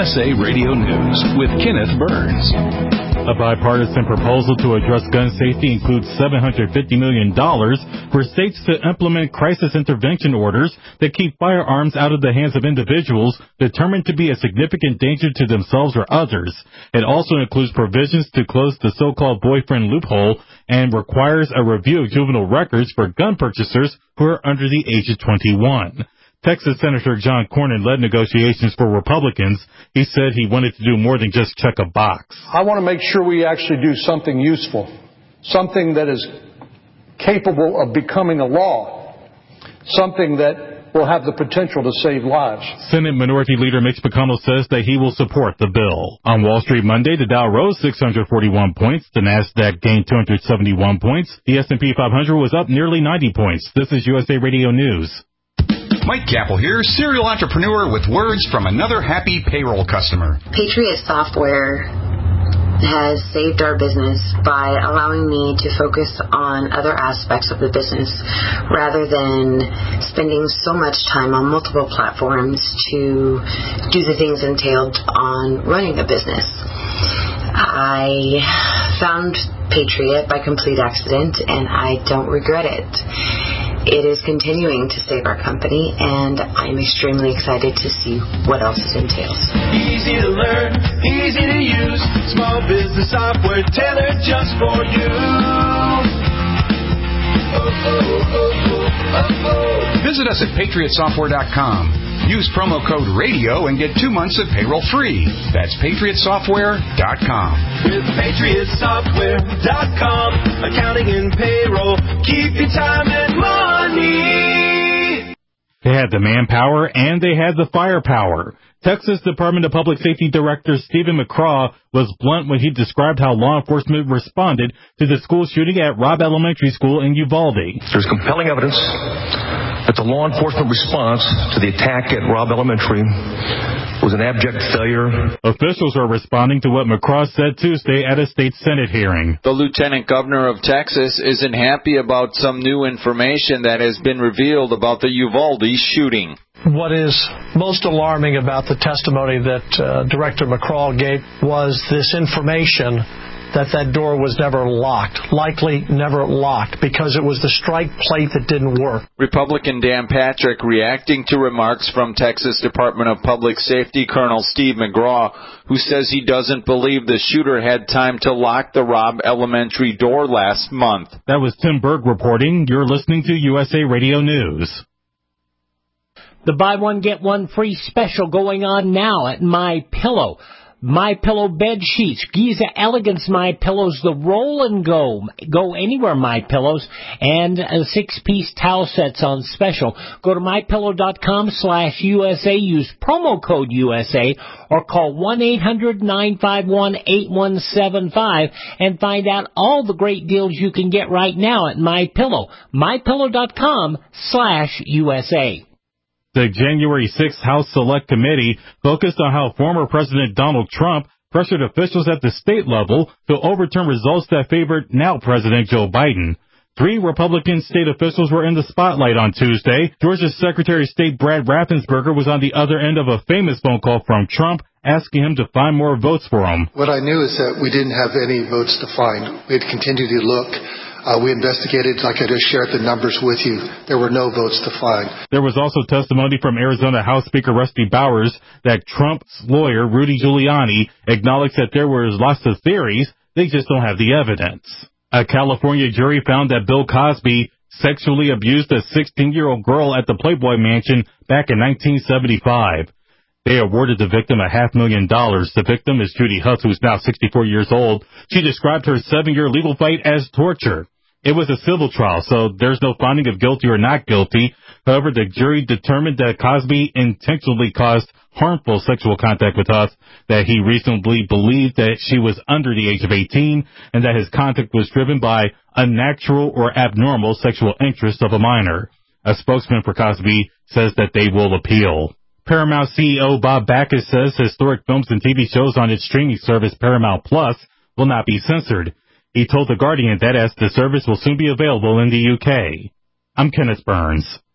USA Radio News with Kenneth Burns. A bipartisan proposal to address gun safety includes $750 million for states to implement crisis intervention orders that keep firearms out of the hands of individuals determined to be a significant danger to themselves or others. It also includes provisions to close the so-called boyfriend loophole and requires a review of juvenile records for gun purchasers who are under the age of 21. Texas Senator John Cornyn led negotiations for Republicans. He said he wanted to do more than just check a box. I want to make sure we actually do something useful, something that is capable of becoming a law, something that will have the potential to save lives. Senate Minority Leader Mitch McConnell says that he will support the bill. On Wall Street Monday, the Dow rose 641 points. The Nasdaq gained 271 points. The S&P 500 was up nearly 90 points. This is USA Radio News. Mike Capel here, serial entrepreneur with words from another happy payroll customer. Patriot Software has saved our business by allowing me to focus on other aspects of the business rather than spending so much time on multiple platforms to do the things entailed on running a business. I found Patriot by complete accident, and I don't regret it. It is continuing to save our company, and I'm extremely excited to see what else it entails. Easy to learn, easy to use, small business software tailored just for you. Visit us at PatriotSoftware.com. Use promo code RADIO and get 2 months of payroll free. That's PatriotSoftware.com. With PatriotSoftware.com, accounting and payroll, keep your time and money. They had the manpower and they had the firepower. Texas Department of Public Safety Director Stephen McCraw was blunt when he described how law enforcement responded to the school shooting at Robb Elementary School in Uvalde. There's compelling evidence that the law enforcement response to the attack at Robb Elementary was an abject failure. Officials are responding to what McCraw said Tuesday at a state Senate hearing. The Lieutenant Governor of Texas isn't happy about some new information that has been revealed about the Uvalde shooting. What is most alarming about the testimony that Director McCraw gave was this information that door was never locked, likely never locked, because it was the strike plate that didn't work. Republican Dan Patrick reacting to remarks from Texas Department of Public Safety Colonel Steve McGraw, who says he doesn't believe the shooter had time to lock the Robb Elementary door last month. That was Tim Berg reporting. You're listening to USA Radio News. The buy one, get one free special going on now at MyPillow. MyPillow bed sheets, Giza Elegance MyPillows, the roll and go anywhere MyPillows, and 6-piece towel sets on special. Go to mypillow.com/USA, use promo code USA, or call 1-800-951-8175 and find out all the great deals you can get right now at MyPillow. mypillow.com/USA. The January 6th House Select Committee focused on how former President Donald Trump pressured officials at the state level to overturn results that favored now President Joe Biden. 3 Republican state officials were in the spotlight on Tuesday. Georgia's Secretary of State Brad Raffensperger was on the other end of a famous phone call from Trump asking him to find more votes for him. What I knew is that we didn't have any votes to find. We had continued to look. We investigated, like I just shared the numbers with you. There were no votes to find. There was also testimony from Arizona House Speaker Rusty Bowers that Trump's lawyer, Rudy Giuliani, acknowledged that there were lots of theories. They just don't have the evidence. A California jury found that Bill Cosby sexually abused a 16-year-old girl at the Playboy Mansion back in 1975. They awarded the victim $500,000. The victim is Judy Huff, who's now 64 years old. She described her 7-year legal fight as torture. It was a civil trial, so there's no finding of guilty or not guilty. However, the jury determined that Cosby intentionally caused harmful sexual contact with Huff, that he reasonably believed that she was under the age of 18, and that his contact was driven by unnatural or abnormal sexual interest of a minor. A spokesman for Cosby says that they will appeal. Paramount CEO Bob Bakish says historic films and TV shows on its streaming service Paramount Plus will not be censored. He told The Guardian that as the service will soon be available in the UK. I'm Kenneth Burns.